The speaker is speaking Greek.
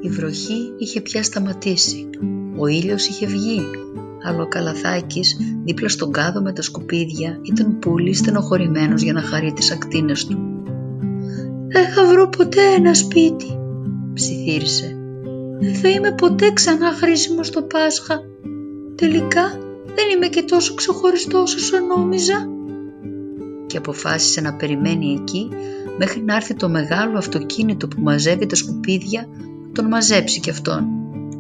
Η βροχή είχε πια σταματήσει. Ο ήλιος είχε βγει, αλλά ο Καλαθάκης δίπλα στον κάδο με τα σκουπίδια ήταν πολύ στενοχωρημένος για να χαρεί τις ακτίνες του. «Δεν θα βρω ποτέ ένα σπίτι», ψιθύρισε. «Δεν θα είμαι ποτέ ξανά χρήσιμος στο Πάσχα. Τελικά δεν είμαι και τόσο ξεχωριστός όσο νόμιζα». Και αποφάσισε να περιμένει εκεί μέχρι να έρθει το μεγάλο αυτοκίνητο που μαζεύει τα σκουπίδια να τον μαζέψει κι αυτόν.